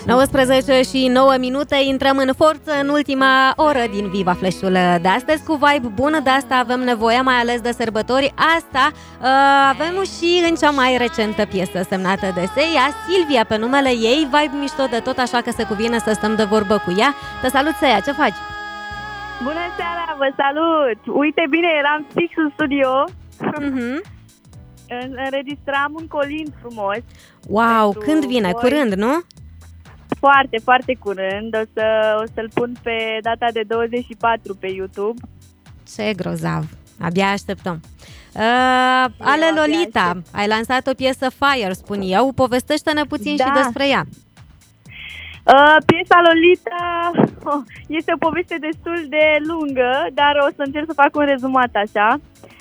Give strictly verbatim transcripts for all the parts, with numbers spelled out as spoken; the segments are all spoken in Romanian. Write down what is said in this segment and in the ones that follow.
nouăsprezece și nouă minute, intrăm în forță în ultima oră din Viva Flash-ul de astăzi cu vibe bună, de asta avem nevoie, mai ales de sărbători. Asta uh, avem și în cea mai recentă piesă semnată de Seia, Silvia pe numele ei, vibe mișto de tot, așa că se cuvine să stăm de vorbă cu ea. Te salut, Seia, ce faci? Bună seara, vă salut! Uite bine, eram fix în studio. Mm-hmm. Înregistram un colind frumos. Wow, când vine? Voi. Curând, nu? Foarte, foarte curând. O, să, o să-l pun pe data de douăzeci și patru pe YouTube. Ce grozav! Abia așteptăm. Uh, Ale Lolita, aștept. Ai lansat o piesă Fire, spun eu. Povestește-ne puțin da. și despre ea. Uh, piesa Lolita oh, este o poveste destul de lungă, dar o să încerc să fac un rezumat așa.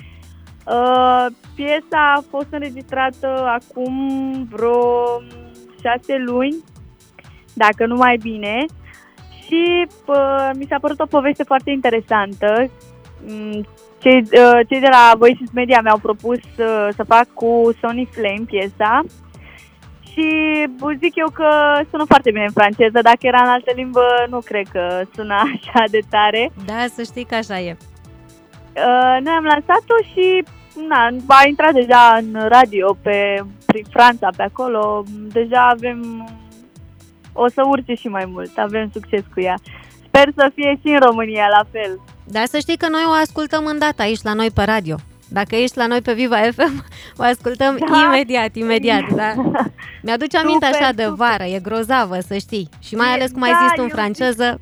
Uh, piesa a fost înregistrată acum vreo șase luni, dacă nu mai bine, și uh, mi s-a părut o poveste foarte interesantă. Cei, uh, cei de la Voices Media mi-au propus uh, să fac cu Sony Flame piesa și zic eu că sună foarte bine în franceză. Dacă era în altă limbă, nu cred că sună așa de tare. Da, să știi că așa e. Uh, noi am lansat-o și na, a intrat deja în radio pe, prin Franța, pe acolo. Deja avem, o să urce și mai mult, avem succes cu ea. Sper să fie și în România la fel. Da, să știi că noi o ascultăm îndată aici la noi pe radio. Dacă ești la noi pe Viva F M, o ascultăm da. imediat, imediat. Da? Mi-aduce aminte super, așa de vară, e grozavă, să știi. Și mai ales cum da, ai zis tu în franceză.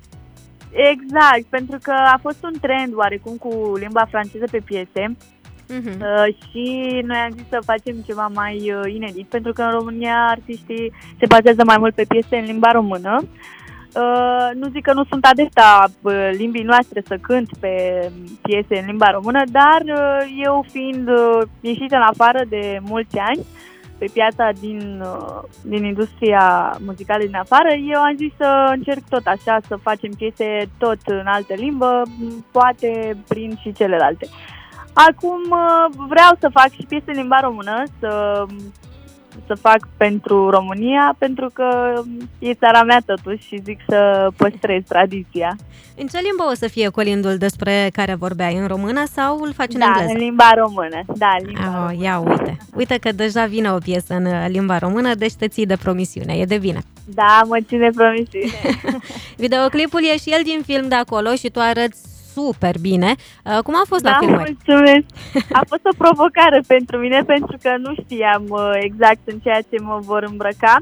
Exact, pentru că a fost un trend oarecum cu limba franceză pe piese. Uh-huh. Uh, și noi am zis să facem ceva mai uh, inedit, pentru că în România artiștii se bazează mai mult pe piese în limba română. Uh, nu zic că nu sunt adepta uh, limbii noastre să cânt pe piese în limba română, dar uh, eu fiind uh, ieșită în afară de mulți ani pe piața din, uh, din industria muzicală din afară, eu am zis să încerc tot așa, să facem piese tot în altă limbă, poate prin și celelalte. Acum vreau să fac și piese în limba română, să, să fac pentru România, pentru că e țara mea totuși și zic să păstrez tradiția. În ce limbă o să fie colindul despre care vorbeai? În română sau îl faci în da, engleză? Da, în limba română. Da, în limba oh, română. Ia uite, uite că deja vine o piesă în limba română, deci te ții de promisiune, e de bine. Da, mă țin de promisiune. Videoclipul e și el din film de acolo și tu arăți super bine. Cum a fost da, la filmări? Mulțumesc! A fost o provocare pentru mine, pentru că nu știam exact în ceea ce mă vor îmbrăca.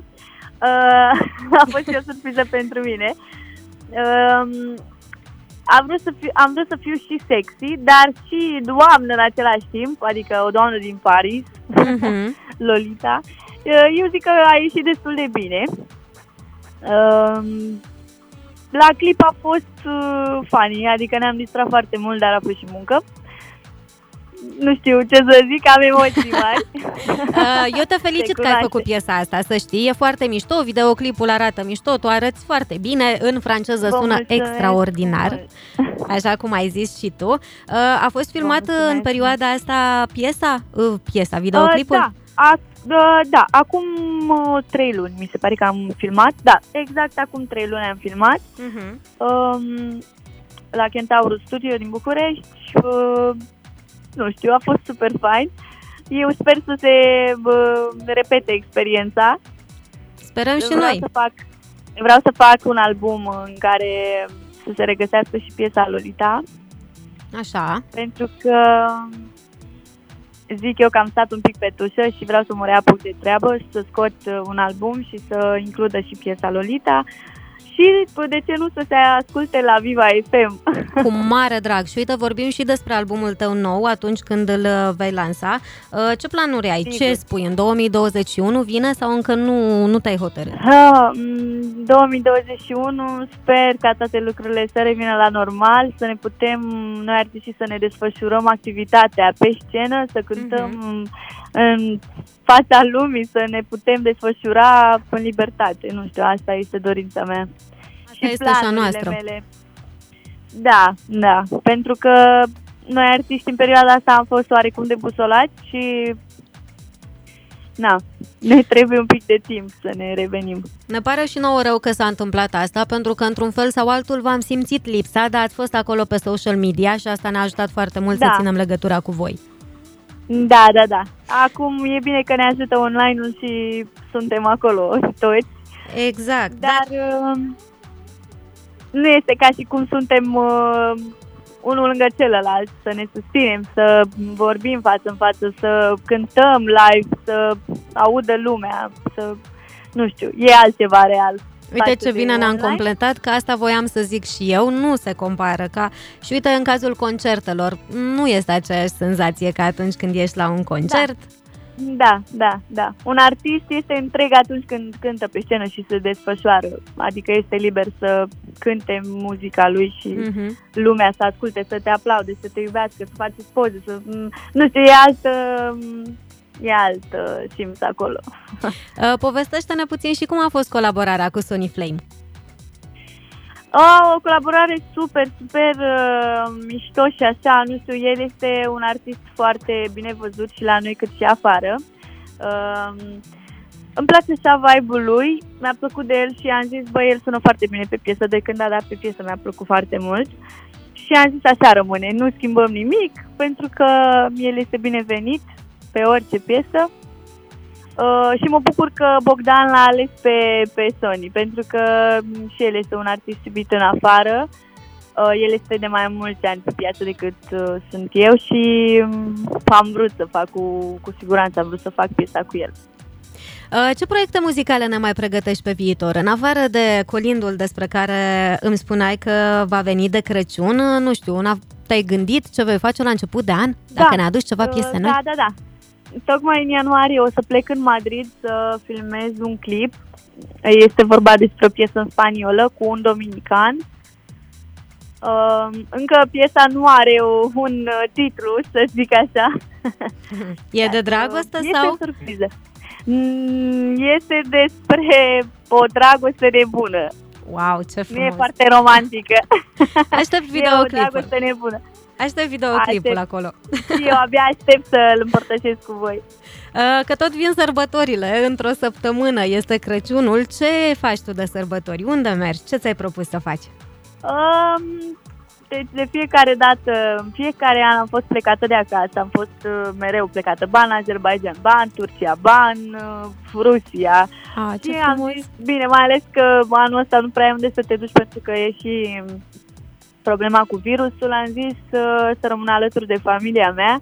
A fost și o surpriză pentru mine. Am vrut, să fiu, am vrut să fiu și sexy, dar și doamnă în același timp, adică o doamnă din Paris, uh-huh. Lolita. Eu zic că a ieșit destul de bine. La clip a fost uh, funny, adică ne-am distrat foarte mult, dar a fost și muncă. Nu știu ce să zic, am emoții mari. Eu te felicit că ai făcut piesa asta, să știi, e foarte mișto, videoclipul arată mișto, tu arăți foarte bine, în franceză sună extraordinar, așa cum ai zis și tu. A fost filmat în perioada asta piesa, piesa, videoclipul? Uh, da. A, da, da, acum uh, trei luni mi se pare că am filmat. Da, exact acum trei luni am filmat uh-huh. um, la Centaurus Studio din București. uh, Nu știu, a fost super fain. Eu sper să se uh, repete experiența. Sperăm și vreau noi să fac, Vreau să fac un album în care să se regăsească și piesa Lolita. Așa. Pentru că zic eu că am stat un pic pe tușă și vreau să mă reapuc de treabă, să scot un album și să includă și piesa Lolita și de ce nu să se asculte la Viva F M. Cu mare drag. Și uite, vorbim și despre albumul tău nou atunci când îl vei lansa. Ce planuri ai? Sigur. Ce spui? În două mii douăzeci și unu vine sau încă nu, nu te-ai hotărât? două mii douăzeci și unu sper ca toate lucrurile să revină la normal, să ne putem, noi artiștii, să ne desfășurăm activitatea pe scenă, să cântăm uh-huh. în fața lumii, să ne putem desfășura în libertate. Nu știu, asta este dorința mea. Asta și este așa noastră. Mele. Da, da, pentru că noi artiști în perioada asta am fost oarecum debusolați și na, ne trebuie un pic de timp să ne revenim. Ne pare și nouă rău că s-a întâmplat asta, pentru că într-un fel sau altul v-am simțit lipsa, dar ați fost acolo pe social media și asta ne-a ajutat foarte mult da. să ținem legătura cu voi. Da, da, da. Acum e bine că ne ajută online-ul și suntem acolo toți. Exact. Dar, dar... Uh, nu este ca și cum suntem uh, unul lângă celălalt, să ne susținem, să vorbim față în față, să cântăm live, să audă lumea, să, nu știu, e altceva real. Uite ce bine ne-am completat, că asta voiam să zic și eu, nu se compară. Ca... Și uite, în cazul concertelor, nu este aceeași senzație ca atunci când ești la un concert. Da, da, da. da. Un artist este întreg atunci când cântă pe scenă și se desfășoară, adică este liber să cânte muzica lui și uh-huh. lumea să asculte, să te aplaude, să te iubească, să faceți poze, să... nu știu, e altă... E alt uh, simț acolo. Povestește-ne puțin și cum a fost colaborarea cu Sonny Flame. Oh, o colaborare super, super uh, mișto și așa, nu știu, el este un artist foarte bine văzut și la noi cât și afară. Uh, îmi place așa vibe-ul lui, mi-a plăcut de el și am zis, bă, el sună foarte bine pe piesă, de când a dat pe piesă mi-a plăcut foarte mult. Și am zis, așa rămâne, nu schimbăm nimic, pentru că el este binevenit pe orice piesă. Uh, și mă bucur că Bogdan l-a ales pe, pe Sonny, pentru că și el este un artist iubit în afară. Uh, el este de mai mulți ani pe piață decât uh, sunt eu și um, am vrut să fac, cu, cu siguranță am vrut să fac piesa cu el. Uh, ce proiecte muzicale ne mai pregătești pe viitor? În afară de colindul despre care îmi spuneai că va veni de Crăciun, nu știu, una, te-ai gândit ce vei face la început de an? Dacă da. ne aduci ceva piese uh, noi? Da, da, da. Tocmai în ianuarie o să plec în Madrid să filmez un clip. Este vorba despre o piesă în spaniolă cu un dominican. Uh, încă piesa nu are un titlu, să zic așa. E de dragoste este sau? Este surpriză. Este despre o dragoste nebună. Wow, ce frumos! Nu e foarte romantică. Aștept videoclipul. E o dragoste nebună. Aștept videoclipul aștept. acolo. Și eu abia aștept să-l împărtășesc cu voi. Că tot vin sărbătorile într-o săptămână, este Crăciunul. Ce faci tu de sărbători? Unde mergi? Ce ți-ai propus să faci? Um, deci de fiecare dată, în fiecare an am fost plecată de acasă. Am fost uh, mereu plecată, ba în Azerbaijan, ba în Turcia, ba în uh, Rusia. Ah, ce și frumos. am zis, bine, mai ales că anul ăsta nu prea ai unde să te duci pentru că e și problema cu virusul, am zis uh, să rămân alături de familia mea,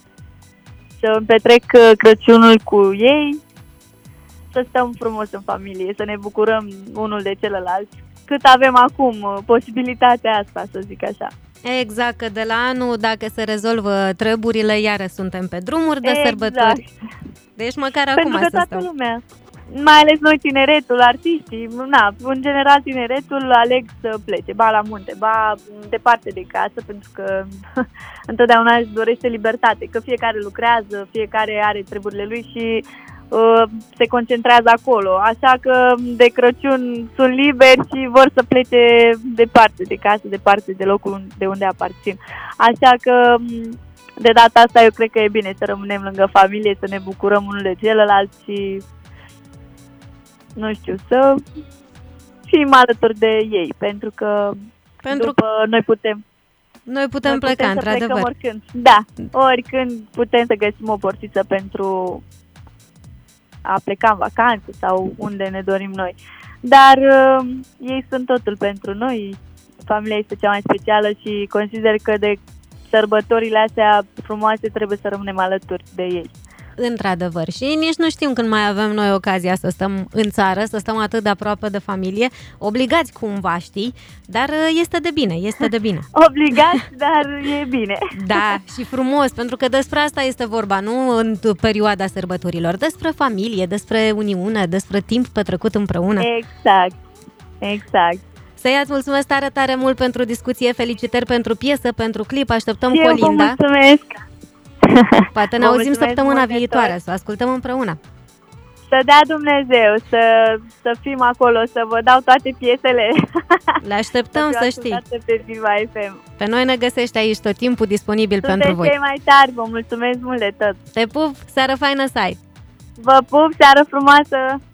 să îmi petrec Crăciunul cu ei, să stăm frumos în familie, să ne bucurăm unul de celălalt, cât avem acum posibilitatea asta, să zic așa. Exact, că de la anul, dacă se rezolvă treburile, iară suntem pe drumuri de exact. sărbători. Deci măcar acum pentru că să toată stăm. lumea, mai ales noi tineretul, artiștii, na, în general tineretul aleg să plece, ba la munte, ba departe de casă, pentru că întotdeauna își dorește libertate, că fiecare lucrează, fiecare are treburile lui și uh, se concentrează acolo. Așa că de Crăciun sunt liberi și vor să plece departe de casă, departe de locul de unde aparțin. Așa că de data asta eu cred că e bine să rămânem lângă familie, să ne bucurăm unul de celălalt și nu știu, să fim alături de ei, pentru că pentru după noi putem noi putem noi pleca, putem într-adevăr. Oricând. Da, oricând putem să găsim o porțiță pentru a pleca în vacanță sau unde ne dorim noi. Dar uh, ei sunt totul pentru noi, familia este cea mai specială și consider că de sărbătorile astea frumoase trebuie să rămânem alături de ei. Într-adevăr. Și nici nu știm când mai avem noi ocazia să stăm în țară, să stăm atât de aproape de familie, obligați cumva, știi, dar este de bine, este de bine. Obligați, dar e bine. Da, și frumos, pentru că despre asta este vorba, nu în perioada sărbătorilor, despre familie, despre uniune, despre timp petrecut împreună. Exact, exact. Să-i mulțumesc tare, tare mult pentru discuție, felicitări pentru piesă, pentru clip, așteptăm eu colinda. Vă mulțumesc. Poate ne auzim săptămâna viitoare, să ascultăm împreună. Să dea Dumnezeu, să, să fim acolo, să vă dau toate piesele. Le așteptăm, să, să știi. Pe Viva F M. Pe noi ne găsești aici tot timpul disponibil Sunteți pentru voi. Sunteți cei mai tari, vă mulțumesc mult de tot. Te pup, seară faină să ai! Vă pup, seară frumoasă!